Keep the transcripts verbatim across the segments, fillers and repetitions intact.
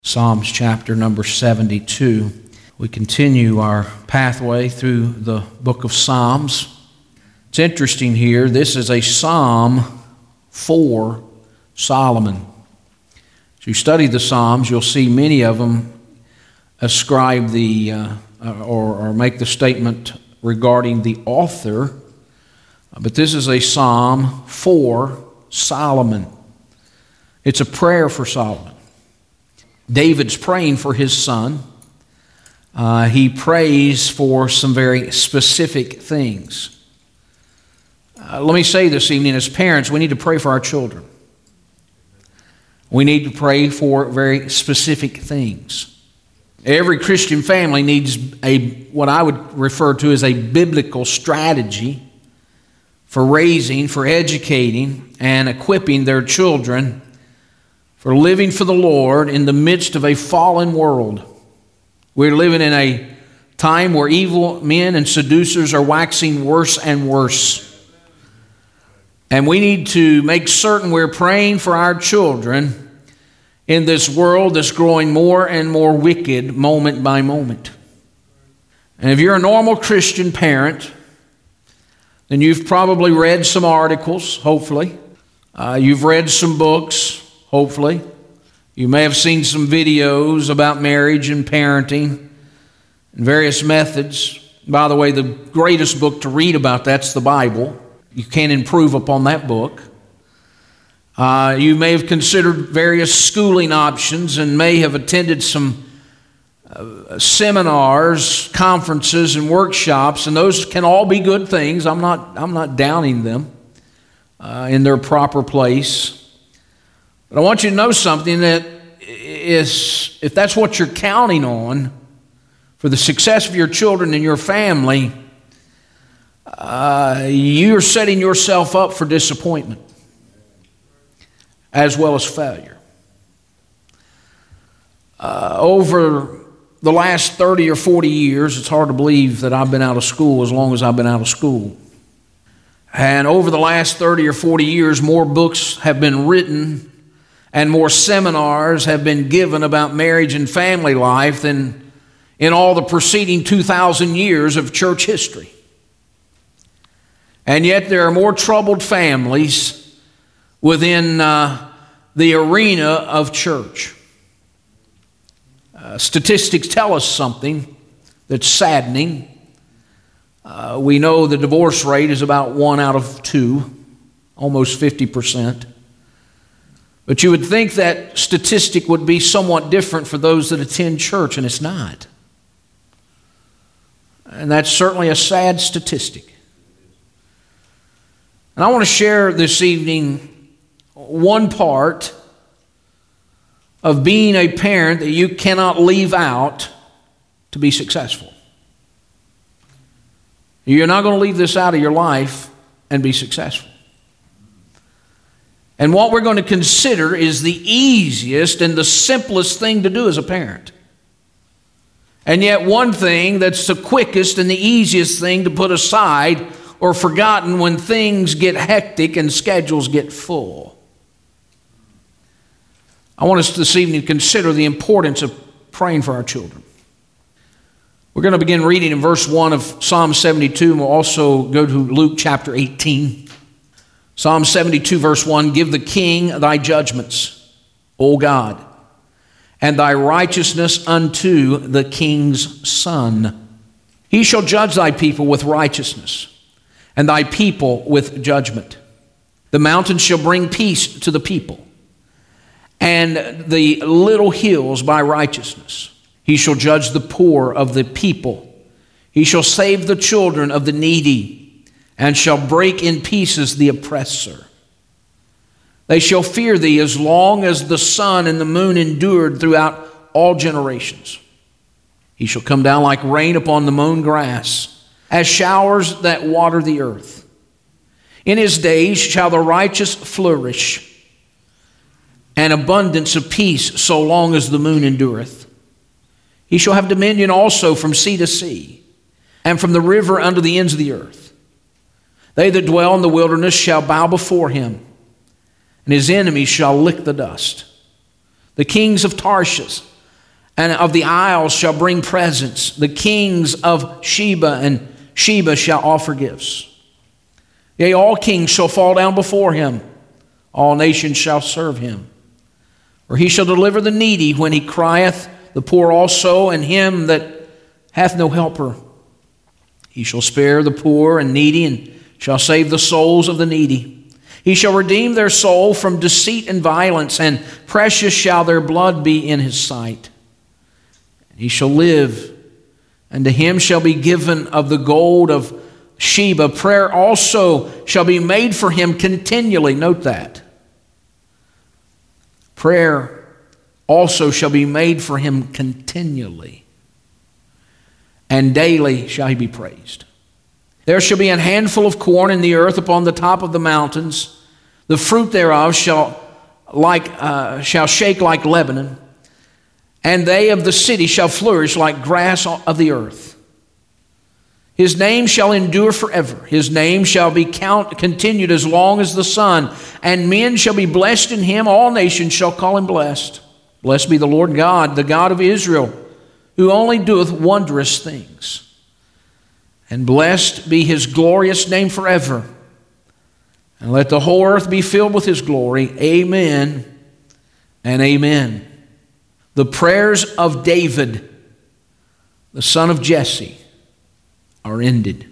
Psalms chapter number seventy-two. We continue our pathway through the book of Psalms. It's interesting here. This is a psalm for Solomon. As you study the Psalms, you'll see many of them ascribe the uh, or, or make the statement regarding the author. But this is a psalm for Solomon. It's a prayer for Solomon. David's praying for his son. Uh, he prays for some very specific things. Uh, let me say this evening, as parents, we need to pray for our children. We need to pray for very specific things. Every Christian family needs a what I would refer to as a biblical strategy for raising, for educating, and equipping their children for living for the Lord in the midst of a fallen world. We're living in a time where evil men and seducers are waxing worse and worse. And we need to make certain we're praying for our children in this world that's growing more and more wicked moment by moment. And if you're a normal Christian parent, then you've probably read some articles, hopefully. Uh, you've read some books. Hopefully. You may have seen some videos about marriage and parenting and various methods. By the way, the greatest book to read about that's the Bible. You can't improve upon that book. Uh, you may have considered various schooling options and may have attended some uh, seminars, conferences, and workshops, and those can all be good things. I'm not, I'm not downing them uh, in their proper place. But I want you to know something, that is, if that's what you're counting on for the success of your children and your family, uh, you're setting yourself up for disappointment as well as failure. Uh, over the last thirty or forty years, it's hard to believe that I've been out of school as long as I've been out of school. And over the last thirty or forty years, more books have been written and more seminars have been given about marriage and family life than in all the preceding two thousand years of church history. And yet there are more troubled families within uh, the arena of church. Uh, statistics tell us something that's saddening. Uh, we know the divorce rate is about one out of two, almost fifty percent. But you would think that statistic would be somewhat different for those that attend church, and it's not. And that's certainly a sad statistic. And I want to share this evening one part of being a parent that you cannot leave out to be successful. You're not going to leave this out of your life and be successful. And what we're going to consider is the easiest and the simplest thing to do as a parent. And yet one thing that's the quickest and the easiest thing to put aside or forgotten when things get hectic and schedules get full. I want us this evening to consider the importance of praying for our children. We're going to begin reading in verse one of Psalm seventy-two, and we'll also go to Luke chapter eighteen. Psalm seventy-two, verse one, "Give the king thy judgments, O God, and thy righteousness unto the king's son. He shall judge thy people with righteousness, and thy people with judgment. The mountains shall bring peace to the people, and the little hills by righteousness. He shall judge the poor of the people. He shall save the children of the needy, and shall break in pieces the oppressor. They shall fear thee as long as the sun and the moon endured throughout all generations. He shall come down like rain upon the mown grass, as showers that water the earth. In his days shall the righteous flourish, and abundance of peace so long as the moon endureth. He shall have dominion also from sea to sea, and from the river unto the ends of the earth. They that dwell in the wilderness shall bow before him, and his enemies shall lick the dust. The kings of Tarshish and of the isles shall bring presents. The kings of Sheba and Sheba shall offer gifts. Yea, all kings shall fall down before him. All nations shall serve him. For he shall deliver the needy when he crieth, the poor also, and him that hath no helper. He shall spare the poor and needy, and shall save the souls of the needy. He shall redeem their soul from deceit and violence, and precious shall their blood be in his sight. And he shall live, and to him shall be given of the gold of Sheba. Prayer also shall be made for him continually. Note that. Prayer also shall be made for him continually, and daily shall he be praised. There shall be an handful of corn in the earth upon the top of the mountains. The fruit thereof shall like uh, shall shake like Lebanon, and they of the city shall flourish like grass of the earth. His name shall endure forever. His name shall be count, continued as long as the sun, and men shall be blessed in him. All nations shall call him blessed. Blessed be the Lord God, the God of Israel, who only doeth wondrous things. And blessed be his glorious name forever. And let the whole earth be filled with his glory. Amen and amen. The prayers of David, the son of Jesse, are ended.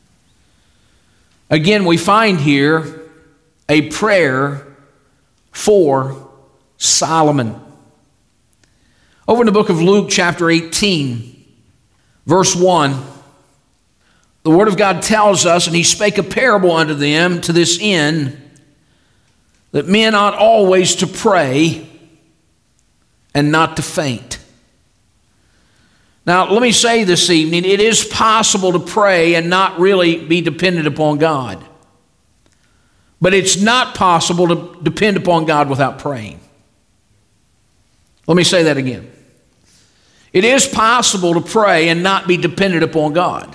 Again, we find here a prayer for Solomon. Over in the book of Luke, chapter eighteen, verse one, the Word of God tells us, and he spake a parable unto them to this end, that men ought always to pray and not to faint. Now, let me say this evening, it is possible to pray and not really be dependent upon God. But it's not possible to depend upon God without praying. Let me say that again. It is possible to pray and not be dependent upon God.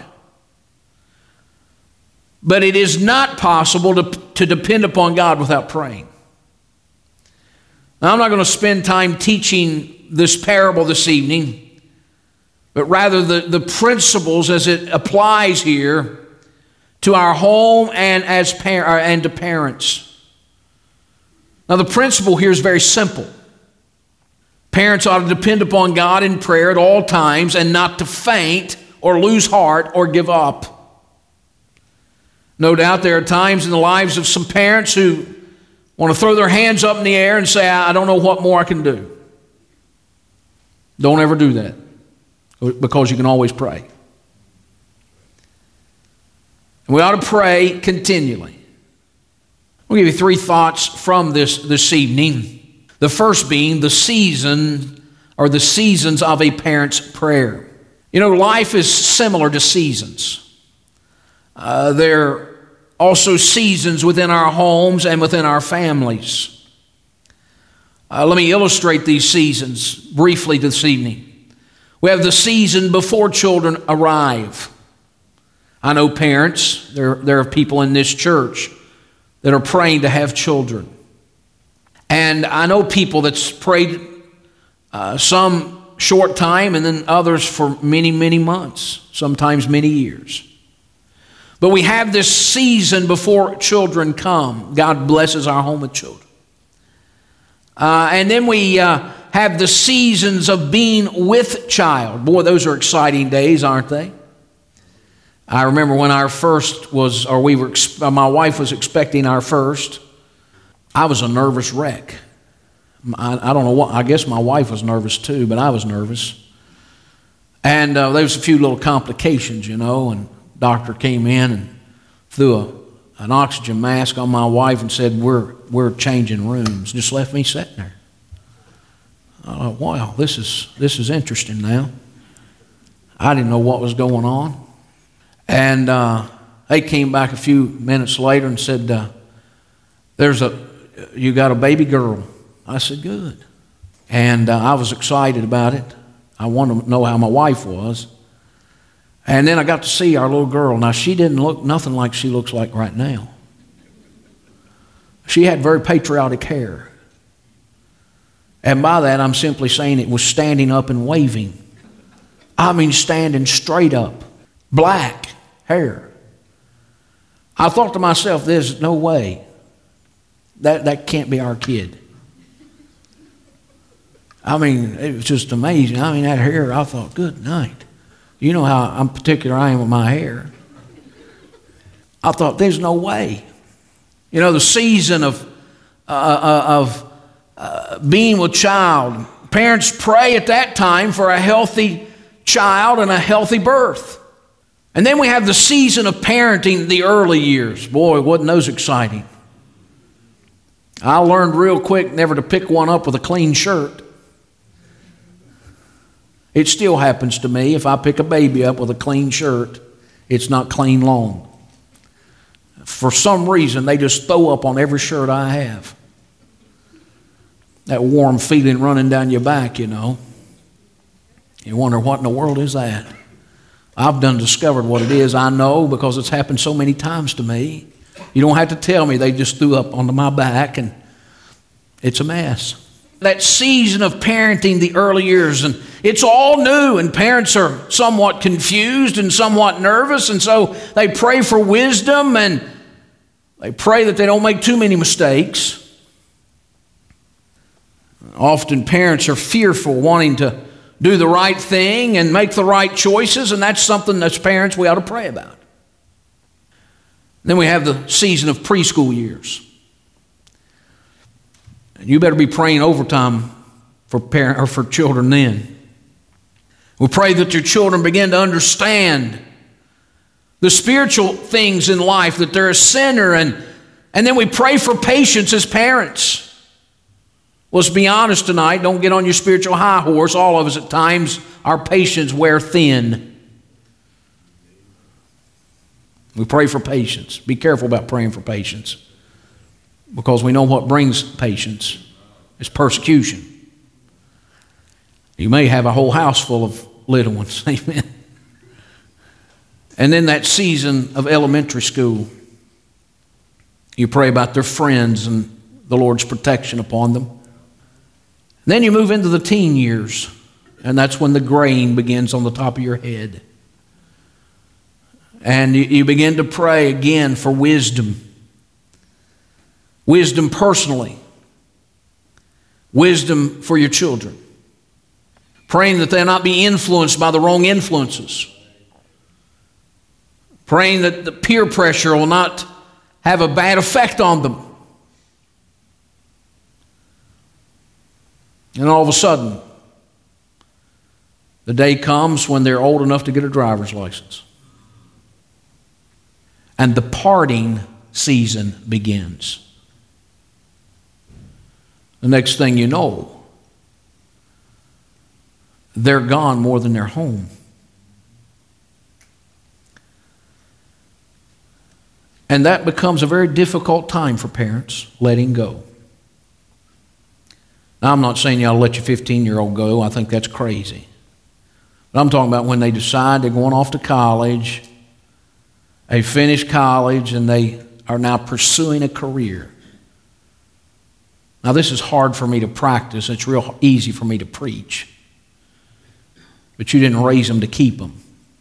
But it is not possible to, to depend upon God without praying. Now, I'm not going to spend time teaching this parable this evening, but rather the, the principles as it applies here to our home and as par- and to parents. Now, the principle here is very simple. Parents ought to depend upon God in prayer at all times and not to faint or lose heart or give up. No doubt there are times in the lives of some parents who want to throw their hands up in the air and say, I don't know what more I can do. Don't ever do that, because you can always pray. And we ought to pray continually. We'll give you three thoughts from this this evening. The first being the season or the seasons of a parent's prayer. You know, life is similar to seasons. Uh, there are also seasons within our homes and within our families. Uh, let me illustrate these seasons briefly this evening. We have the season before children arrive. I know parents, there, there are people in this church that are praying to have children. And I know people that's prayed uh, some short time and then others for many, many months, sometimes many years. But we have this season before children come. God blesses our home with children. Uh, and then we uh, have the seasons of being with child. Boy, those are exciting days, aren't they? I remember when our first was, or we were, my wife was expecting our first. I was a nervous wreck. I, I don't know what, I guess my wife was nervous too, but I was nervous. And uh, there was a few little complications, you know, and the doctor came in and threw a, an oxygen mask on my wife and said, we're, we're changing rooms. Just left me sitting there. I thought, wow, this is, this is interesting now. I didn't know what was going on. And uh, they came back a few minutes later and said, uh, there's a, you got a baby girl. I said, good. And uh, I was excited about it. I wanted to know how my wife was. And then I got to see our little girl. Now, she didn't look nothing like she looks like right now. She had very patriotic hair. And by that, I'm simply saying it was standing up and waving. I mean, standing straight up. Black hair. I thought to myself, there's no way. That, that can't be our kid. I mean, it was just amazing. I mean, that hair, I thought, good night. You know how I'm particular I am with my hair. I thought, there's no way. You know, the season of, uh, uh, of uh, being with child, parents pray at that time for a healthy child and a healthy birth. And then we have the season of parenting, the early years. Boy, wasn't those exciting. I learned real quick never to pick one up with a clean shirt. It still happens to me. If I pick a baby up with a clean shirt, it's not clean long. For some reason, they just throw up on every shirt I have. That warm feeling running down your back, you know. You wonder, what in the world is that? I've done discovered what it is. I know because it's happened so many times to me. You don't have to tell me. They just threw up onto my back, and it's a mess. That season of parenting, the early years, and it's all new, and parents are somewhat confused and somewhat nervous, and so they pray for wisdom, and they pray that they don't make too many mistakes. Often parents are fearful, wanting to do the right thing and make the right choices, and that's something as parents we ought to pray about. Then we have the season of preschool years. And you better be praying overtime for parent or for children then. We pray that your children begin to understand the spiritual things in life, that they're a sinner, and, and then we pray for patience as parents. Let's be honest tonight. Don't get on your spiritual high horse. All of us at times, our patience wear thin. We pray for patience. Be careful about praying for patience, because we know what brings patience is persecution. You may have a whole house full of little ones. Amen. And then that season of elementary school, you pray about their friends and the Lord's protection upon them. Then you move into the teen years, and that's when the graying begins on the top of your head. And you, you begin to pray again for wisdom. Wisdom personally. Wisdom for your children. Praying that they'll not be influenced by the wrong influences. Praying that the peer pressure will not have a bad effect on them. And all of a sudden, the day comes when they're old enough to get a driver's license. And the parting season begins. The next thing you know, they're gone more than they're home. And that becomes a very difficult time for parents, letting go. Now, I'm not saying you ought to let your fifteen-year-old go. I think that's crazy. But I'm talking about when they decide they're going off to college, they finish college, and they are now pursuing a career. Now, this is hard for me to practice. It's real easy for me to preach. But you didn't raise them to keep them.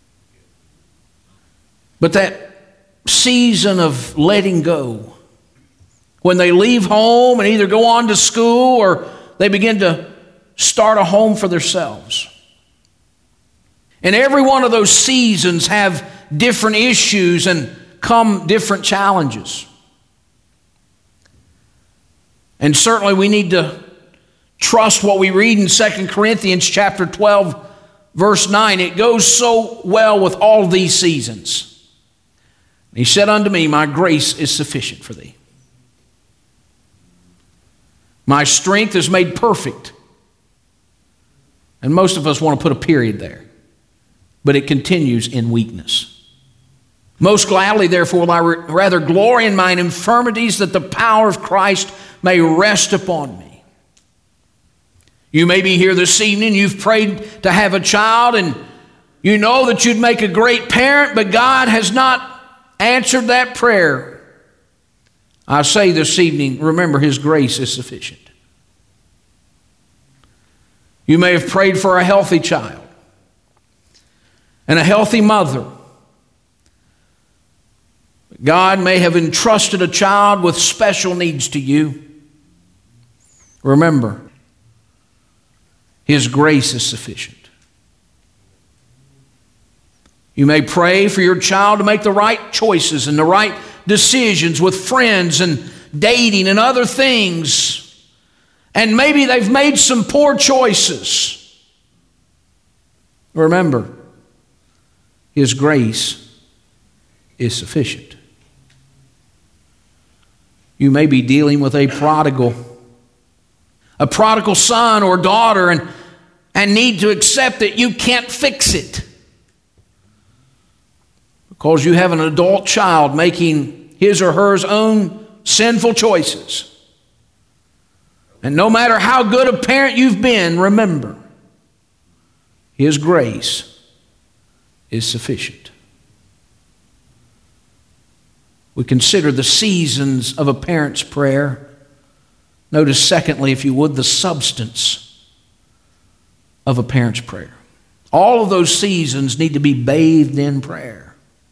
But that season of letting go, when they leave home and either go on to school or they begin to start a home for themselves. And every one of those seasons have different issues and come different challenges. And certainly we need to trust what we read in Second Corinthians chapter twelve, verse nine. It goes so well with all these seasons. He said unto me, my grace is sufficient for thee. My strength is made perfect. And most of us want to put a period there. But it continues in weakness. Most gladly, therefore, will I rather glory in mine infirmities, that the power of Christ may rest upon me. You may be here this evening, you've prayed to have a child, and you know that you'd make a great parent, but God has not answered that prayer. I say this evening, remember His grace is sufficient. You may have prayed for a healthy child and a healthy mother. God may have entrusted a child with special needs to you. Remember, His grace is sufficient. You may pray for your child to make the right choices and the right decisions with friends and dating and other things. And maybe they've made some poor choices. Remember, His grace is sufficient. You may be dealing with a prodigal, a prodigal son or daughter, and, and need to accept that you can't fix it because you have an adult child making his or her own sinful choices. And no matter how good a parent you've been, remember, His grace is sufficient. We consider the seasons of a parent's prayer. Notice, secondly, if you would, the substance of a parent's prayer. All of those seasons need to be bathed in prayer.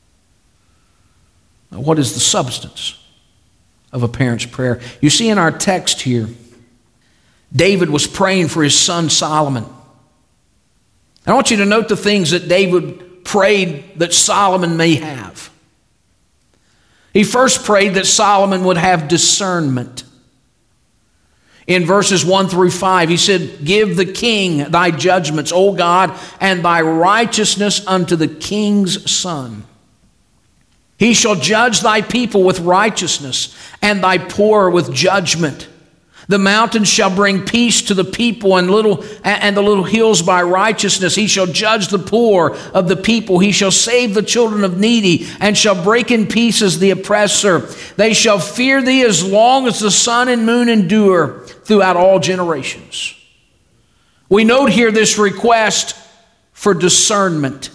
Now, what is the substance of a parent's prayer? You see in our text here, David was praying for his son Solomon. I want you to note the things that David prayed that Solomon may have. He first prayed that Solomon would have discernment. In verses one through five, he said, "Give the king thy judgments, O God, and thy righteousness unto the king's son. He shall judge thy people with righteousness, and thy poor with judgment. The mountains shall bring peace to the people, and little and the little hills by righteousness. He shall judge the poor of the people. He shall save the children of needy, and shall break in pieces the oppressor. They shall fear thee as long as the sun and moon endure, throughout all generations." We note here this request for discernment.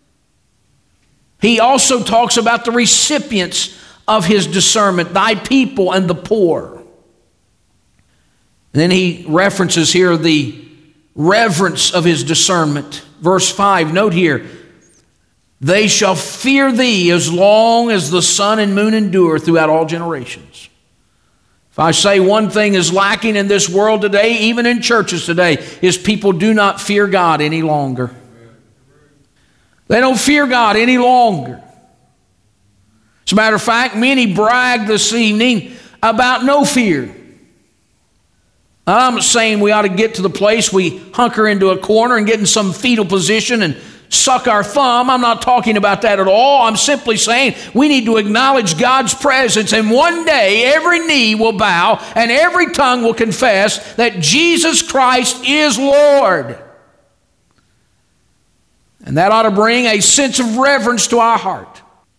He also talks about the recipients of his discernment, thy people and the poor. And then he references here the reverence of his discernment. Verse five, note here, "They shall fear thee as long as the sun and moon endure, throughout all generations." If I say one thing is lacking in this world today, even in churches today, is people do not fear God any longer. They don't fear God any longer. As a matter of fact, many brag this evening about no fear. I'm not saying we ought to get to the place we hunker into a corner and get in some fetal position and suck our thumb. I'm not talking about that at all. I'm simply saying we need to acknowledge God's presence, and one day every knee will bow and every tongue will confess that Jesus Christ is Lord. And that ought to bring a sense of reverence to our heart.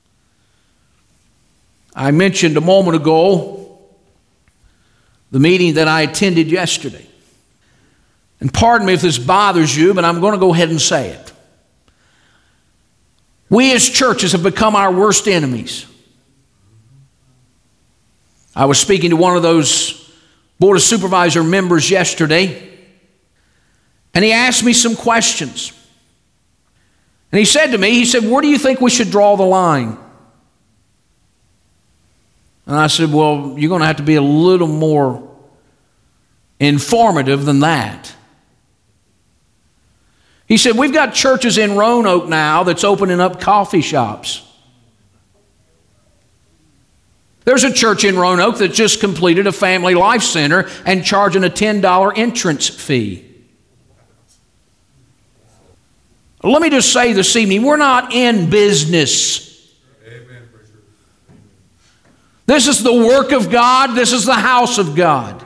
I mentioned a moment ago the meeting that I attended yesterday. And pardon me if this bothers you, but I'm going to go ahead and say it. We as churches have become our worst enemies. I was speaking to one of those Board of Supervisor members yesterday, and he asked me some questions. And he said to me, he said, "Where do you think we should draw the line?" And I said, "Well, you're going to have to be a little more informative than that." He said, "We've got churches in Roanoke now that's opening up coffee shops. There's a church in Roanoke that just completed a family life center and charging a ten dollar entrance fee." Let me just say this evening, we're not in business. This is the work of God. This is the house of God.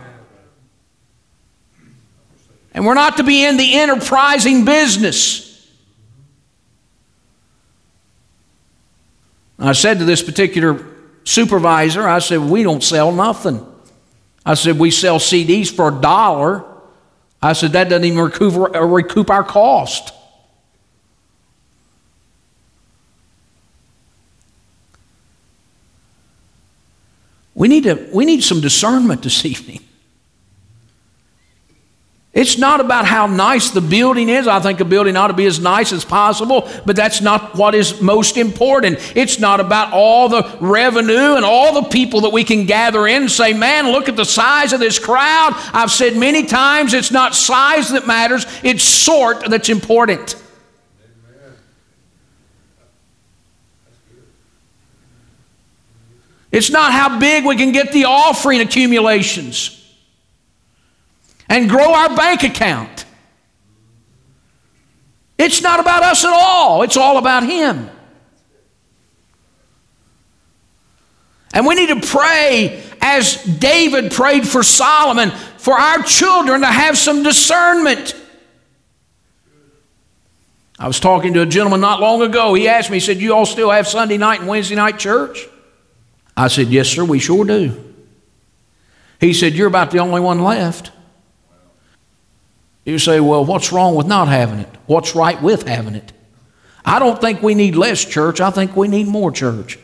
And we're not to be in the enterprising business. I said to this particular supervisor, I said, "We don't sell nothing." I said, "We sell C Ds for a dollar." I said, "That doesn't even recoup, recoup our cost." We need, to, we need some discernment this evening. It's not about how nice the building is. I think a building ought to be as nice as possible, but that's not what is most important. It's not about all the revenue and all the people that we can gather in and say, man, look at the size of this crowd. I've said many times, it's not size that matters, it's sort that's important. It's not how big we can get the offering accumulations and grow our bank account. It's not about us at all. It's all about Him. And we need to pray as David prayed for Solomon, for our children to have some discernment. I was talking to a gentleman not long ago. He asked me, he said, you all still have Sunday night and Wednesday night church? I said, yes, sir, we sure do. He said, you're about the only one left. You say, well, what's wrong with not having it? What's right with having it? I don't think we need less church. I think we need more church.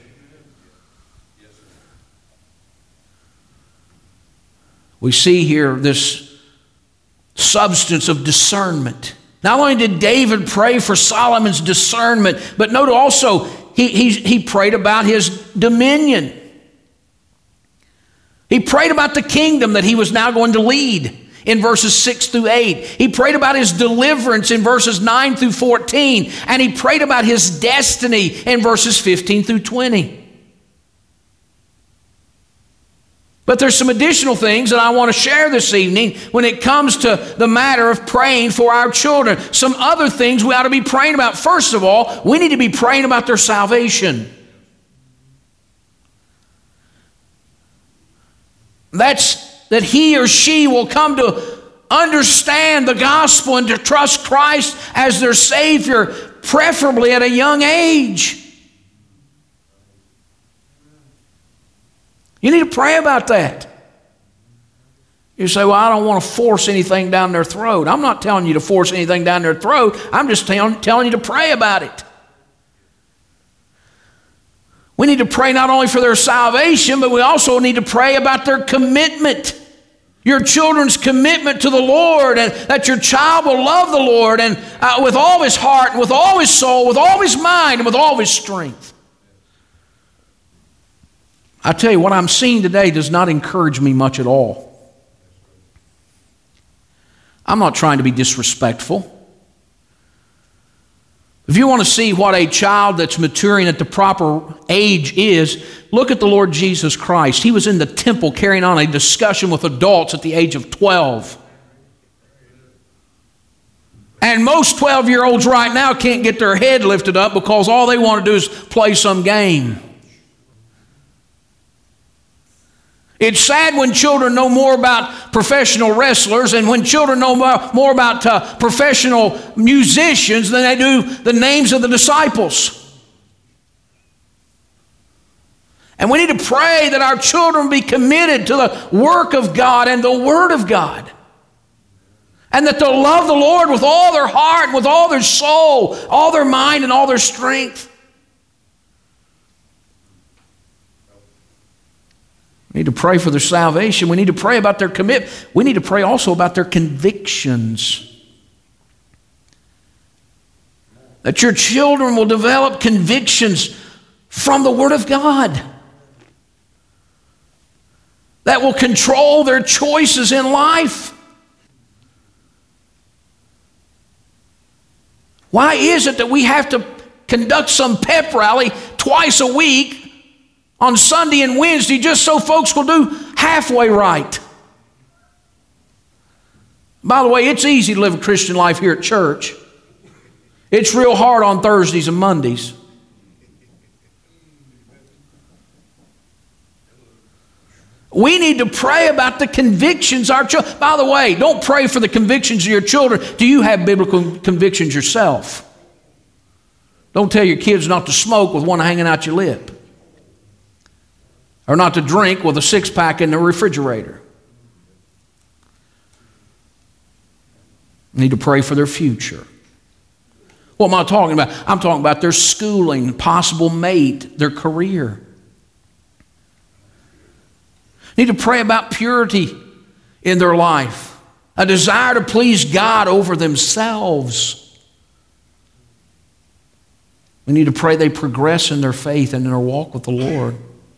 We see here this substance of discernment. Not only did David pray for Solomon's discernment, but note also he, he, he prayed about his dominion. He prayed about the kingdom that he was now going to lead in verses six through eight. He prayed about his deliverance in verses nine through fourteen. And he prayed about his destiny in verses fifteen through twenty. But there's some additional things that I want to share this evening when it comes to the matter of praying for our children. Some other things we ought to be praying about. First of all, we need to be praying about their salvation. That's that he or she will come to understand the gospel and to trust Christ as their Savior, preferably at a young age. You need to pray about that. You say, well, I don't want to force anything down their throat. I'm not telling you to force anything down their throat. I'm just tell- telling you to pray about it. We need to pray not only for their salvation, but we also need to pray about their commitment. Your children's commitment to the Lord, and that your child will love the Lord and uh, with all his heart, and with all his soul, with all his mind, and with all his strength. I tell you, what I'm seeing today does not encourage me much at all. I'm not trying to be disrespectful. If you want to see what a child that's maturing at the proper age is, look at the Lord Jesus Christ. He was in the temple carrying on a discussion with adults at the age of twelve. And most twelve-year-olds right now can't get their head lifted up because all they want to do is play some game. It's sad when children know more about professional wrestlers and when children know more about uh, professional musicians than they do the names of the disciples. And we need to pray that our children be committed to the work of God and the Word of God. And that they'll love the Lord with all their heart, with all their soul, all their mind, and all their strength. We need to pray for their salvation. We need to pray about their commitment. We need to pray also about their convictions. That your children will develop convictions from the Word of God that will control their choices in life. Why is it that we have to conduct some pep rally twice a week on Sunday and Wednesday just so folks will do halfway right? By the way, it's easy to live a Christian life here at church. It's real hard on Thursdays and Mondays. We need to pray about the convictions our children. By the way, don't pray for the convictions of your children. Do you have biblical convictions yourself? Don't tell your kids not to smoke with one hanging out your lip. Or not to drink with a six-pack in the refrigerator. Need to pray for their future. What am I talking about? I'm talking about their schooling, possible mate, their career. Need to pray about purity in their life. a desire to please God over themselves. We need to pray they progress in their faith and in their walk with the Lord.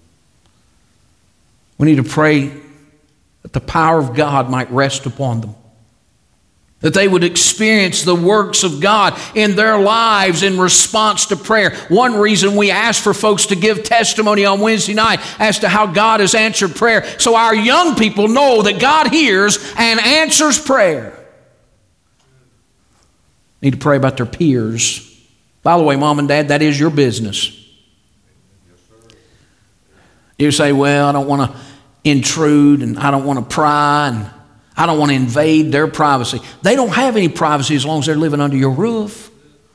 We need to pray that the power of God might rest upon them, that they would experience the works of God in their lives in response to prayer. One reason we ask for folks to give testimony on Wednesday night as to how God has answered prayer, so our young people know that God hears and answers prayer. Need to pray about their peers. By the way, Mom and Dad, that is your business. You say, well, I don't want to intrude and I don't want to pry and I don't want to invade their privacy. They don't have any privacy as long as they're living under your roof.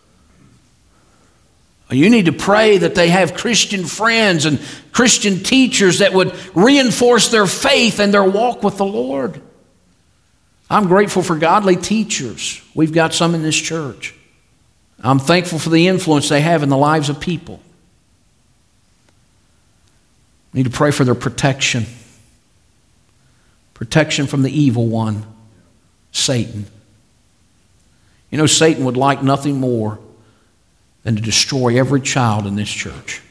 You need to pray that they have Christian friends and Christian teachers that would reinforce their faith and their walk with the Lord. I'm grateful for godly teachers. We've got some in this church. I'm thankful for the influence they have in the lives of people. Need to pray for their protection. Protection from the evil one, Satan. You know, Satan would like nothing more than to destroy every child in this church.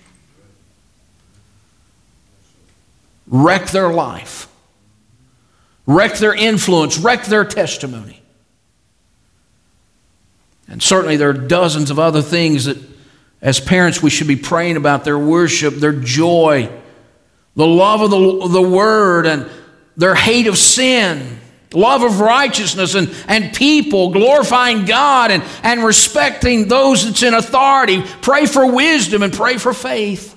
Wreck their life. Wreck their influence. Wreck their testimony. And certainly there are dozens of other things that as parents we should be praying about: their worship, their joy, the love of the, the Word, and their hate of sin, love of righteousness and, and people, glorifying God and, and respecting those that's in authority. Pray for wisdom and pray for faith.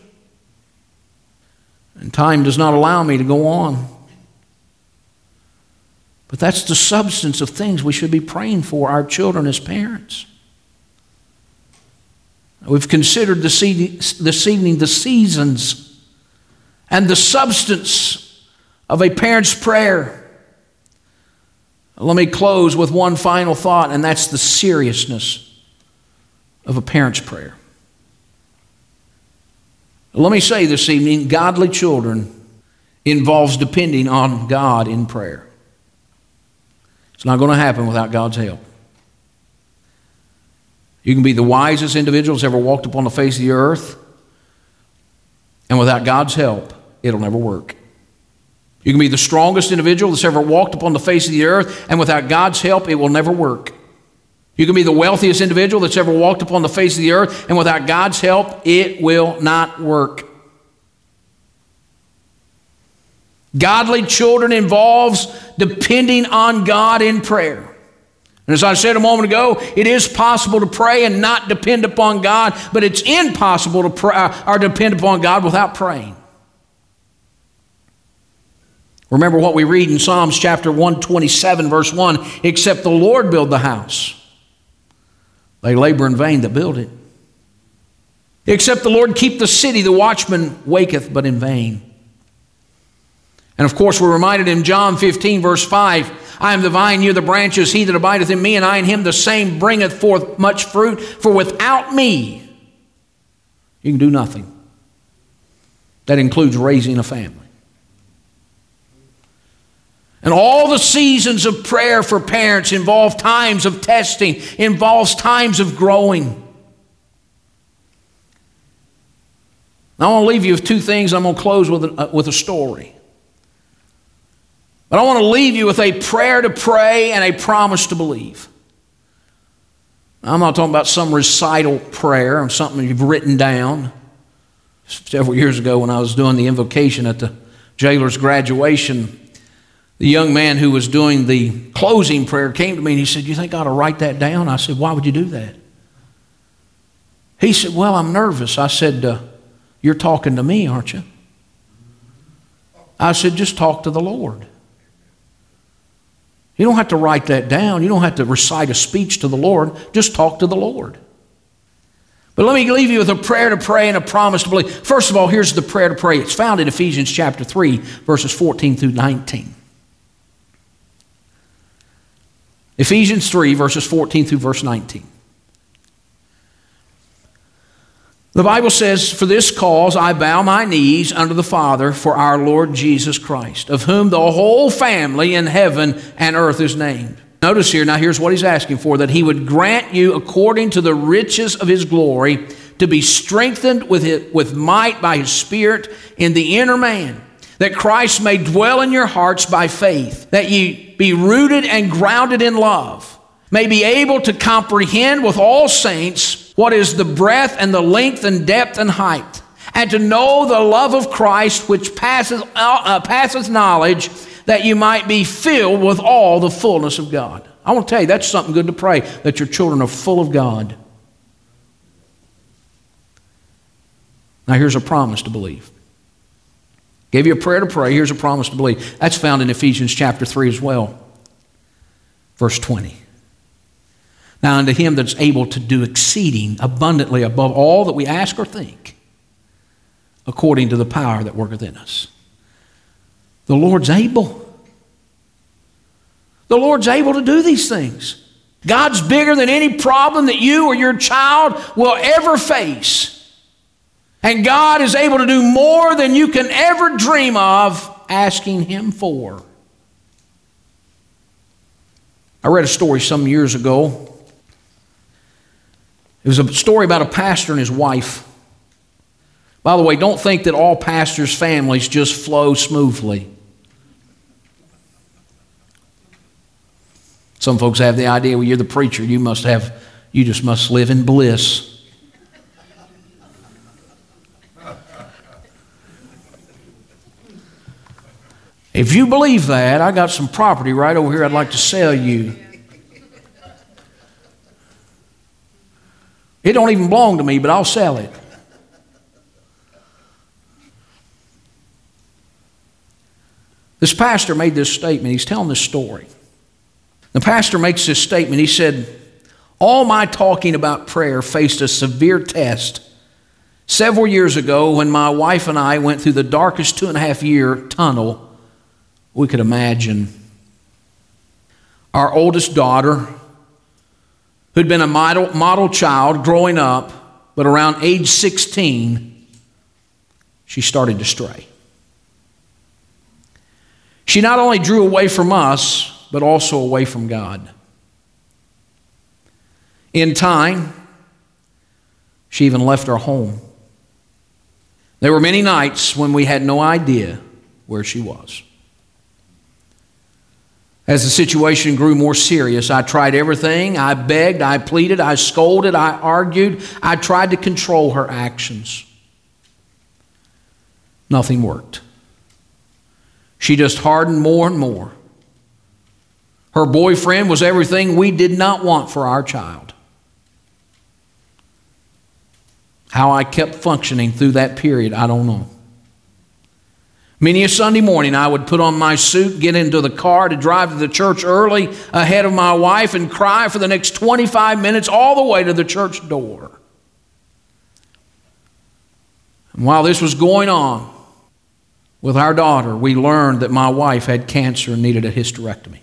And time does not allow me to go on. But that's the substance of things we should be praying for our children as parents. We've considered this evening the seasons and the substance of a parent's prayer. Let me close with one final thought, and that's the seriousness of a parent's prayer. Let me say this evening, godly children involves depending on God in prayer. It's not going to happen without God's help. You can be the wisest individuals ever walked upon the face of the earth, and without God's help, it'll never work. You can be the strongest individual that's ever walked upon the face of the earth, and without God's help, it will never work. You can be the wealthiest individual that's ever walked upon the face of the earth, and without God's help, it will not work. Godly children involves depending on God in prayer. And as I said a moment ago, it is possible to pray and not depend upon God, but it's impossible to pray or depend upon God without praying. Remember what we read in Psalms chapter one twenty-seven, verse one, except the Lord build the house, they labor in vain that build it. Except the Lord keep the city, the watchman waketh but in vain. And of course, we're reminded in John fifteen, verse five, I am the vine, you are the branches, he that abideth in me, and I in him, the same bringeth forth much fruit, for without me, you can do nothing. That includes raising a family. And all the seasons of prayer for parents involve times of testing, involves times of growing. I want to leave you with two things. I'm going to close with a, with a story. But I want to leave you with a prayer to pray and a promise to believe. I'm not talking about some recital prayer or something you've written down. Several years ago when I was doing the invocation at the jailer's graduation, the young man who was doing the closing prayer came to me and he said, "You think I ought to write that down?" I said, "Why would you do that?" He said, "Well, I'm nervous." I said, uh, "You're talking to me, aren't you?" I said, "Just talk to the Lord. You don't have to write that down. You don't have to recite a speech to the Lord. Just talk to the Lord." But let me leave you with a prayer to pray and a promise to believe. First of all, here's the prayer to pray. It's found in Ephesians chapter three, verses fourteen through nineteen. Ephesians three, verses fourteen through verse nineteen. The Bible says, "For this cause I bow my knees unto the Father for our Lord Jesus Christ, of whom the whole family in heaven and earth is named." Notice here, now here's what he's asking for, that he would grant you according to the riches of his glory to be strengthened with, it, with might by his Spirit in the inner man, that Christ may dwell in your hearts by faith, that ye be rooted and grounded in love, may be able to comprehend with all saints what is the breadth and the length and depth and height, and to know the love of Christ which passeth, uh, passeth knowledge, that you might be filled with all the fullness of God. I want to tell you, that's something good to pray, that your children are full of God. Now here's a promise to believe. Gave you a prayer to pray, here's a promise to believe. That's found in Ephesians chapter three as well, verse twenty. Now unto him that's able to do exceeding abundantly above all that we ask or think, according to the power that worketh in us. The Lord's able. The Lord's able to do these things. God's bigger than any problem that you or your child will ever face. And God is able to do more than you can ever dream of asking him for. I read a story some years ago. It was a story about a pastor and his wife. By the way, don't think that all pastors' families just flow smoothly. Some folks have the idea, well, you're the preacher, you must have, you just must live in bliss. If you believe that, I got some property right over here I'd like to sell you. It don't even belong to me, but I'll sell it. This pastor made this statement. He's telling this story. The pastor makes this statement. He said, "All my talking about prayer faced a severe test several years ago when my wife and I went through the darkest two and a half year tunnel we could imagine. Our oldest daughter, who'd been a model, model child growing up, but around age sixteen, she started to stray. She not only drew away from us, but also away from God. In time, she even left our home. There were many nights when we had no idea where she was. As the situation grew more serious, I tried everything. I begged, I pleaded, I scolded, I argued. I tried to control her actions. Nothing worked. She just hardened more and more. Her boyfriend was everything we did not want for our child. How I kept functioning through that period, I don't know. Many a Sunday morning, I would put on my suit, get into the car to drive to the church early ahead of my wife and cry for the next twenty-five minutes all the way to the church door. And while this was going on with our daughter, we learned that my wife had cancer and needed a hysterectomy.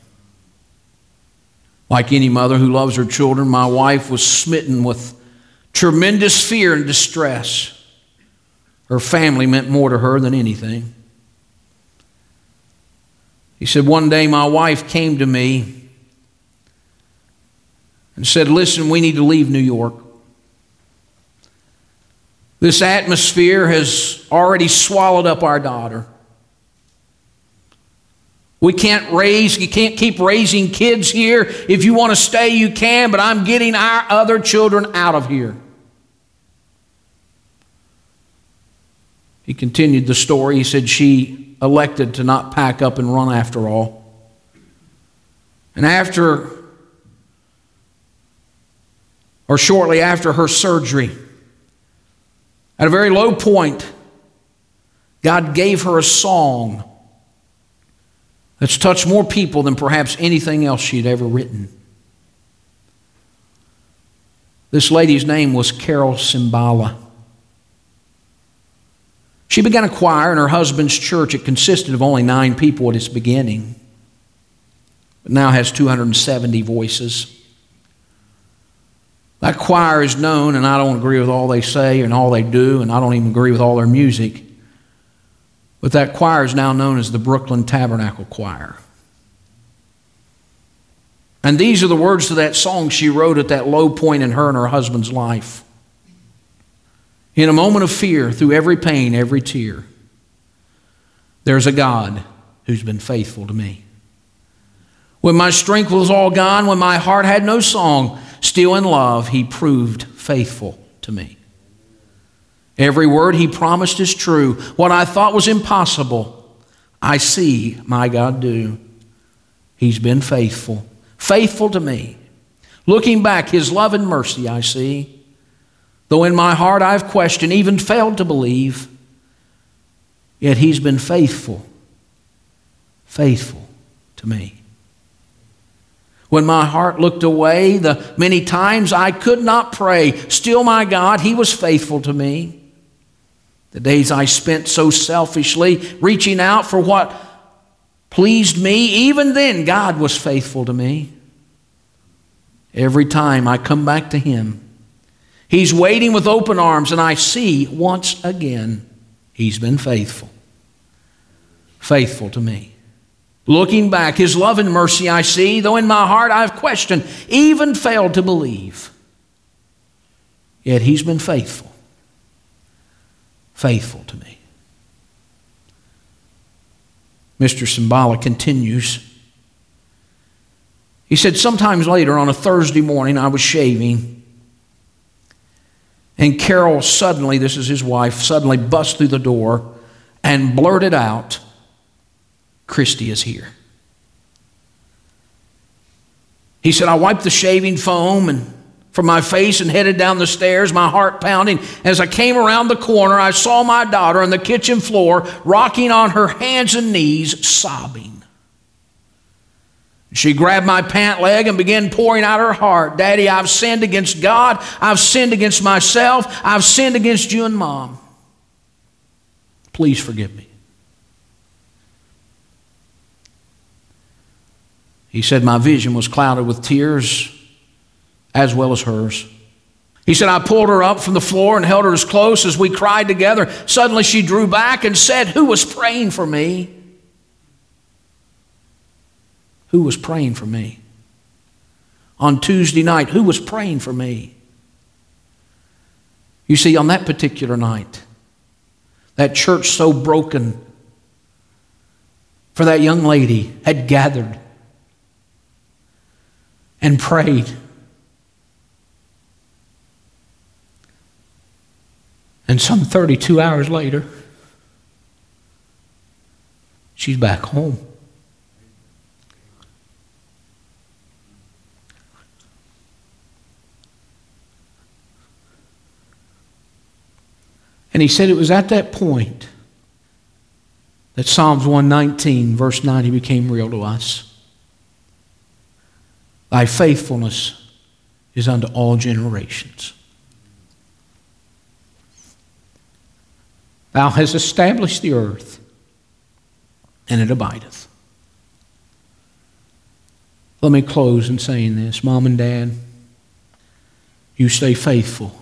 Like any mother who loves her children, my wife was smitten with tremendous fear and distress. Her family meant more to her than anything. He said, one day my wife came to me and said, "Listen, we need to leave New York. This atmosphere has already swallowed up our daughter. We can't raise, you can't keep raising kids here. If you want to stay, you can, but I'm getting our other children out of here." He continued the story. He said she elected to not pack up and run after all. And after, or shortly after her surgery, at a very low point, God gave her a song that's touched more people than perhaps anything else she'd ever written. This lady's name was Carol Cimbala. She began a choir in her husband's church. It consisted of only nine people at its beginning, but now has two hundred seventy voices. That choir is known, and I don't agree with all they say and all they do, and I don't even agree with all their music. But that choir is now known as the Brooklyn Tabernacle Choir. And these are the words to that song she wrote at that low point in her and her husband's life. In a moment of fear, through every pain, every tear, there's a God who's been faithful to me. When my strength was all gone, when my heart had no song, still in love, He proved faithful to me. Every word He promised is true. What I thought was impossible, I see my God do. He's been faithful, faithful to me. Looking back, His love and mercy I see. Though in my heart I've questioned, even failed to believe, yet He's been faithful, faithful to me. When my heart looked away, the many times I could not pray, still my God, He was faithful to me. The days I spent so selfishly, reaching out for what pleased me, even then God was faithful to me. Every time I come back to Him, He's waiting with open arms, and I see once again He's been faithful, faithful to me. Looking back, His love and mercy I see, though in my heart I've questioned, even failed to believe. Yet He's been faithful, faithful to me. Mister Cymbala continues. He said, sometimes later on a Thursday morning I was shaving, and Carol suddenly, this is his wife, suddenly bust through the door and blurted out, Christy is here. He said, I wiped the shaving foam and from my face and headed down the stairs, my heart pounding. As I came around the corner, I saw my daughter on the kitchen floor, rocking on her hands and knees, sobbing. She grabbed my pant leg and began pouring out her heart. Daddy, I've sinned against God. I've sinned against myself. I've sinned against you and Mom. Please forgive me. He said, my vision was clouded with tears as well as hers. He said, I pulled her up from the floor and held her as close as we cried together. Suddenly she drew back and said, who was praying for me? Who was praying for me? On Tuesday night, who was praying for me? You see, on that particular night, that church so broken for that young lady had gathered and prayed. And some thirty-two hours later, she's back home. And he said it was at that point that Psalms one nineteen, verse ninety became real to us. Thy faithfulness is unto all generations. Thou hast established the earth, and it abideth. Let me close in saying this. Mom and Dad, you stay faithful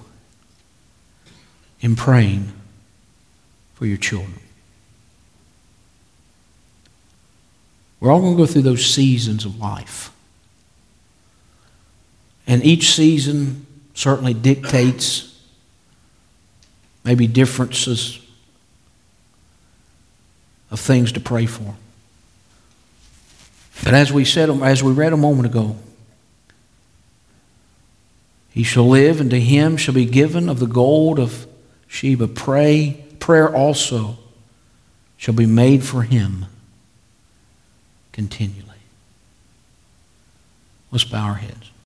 in praying for your children. We're all going to go through those seasons of life. And each season certainly dictates maybe differences of things to pray for. But as we said, as we read a moment ago, he shall live, and to him shall be given of the gold of Sheba. Pray, prayer also shall be made for him continually. Let's bow our heads.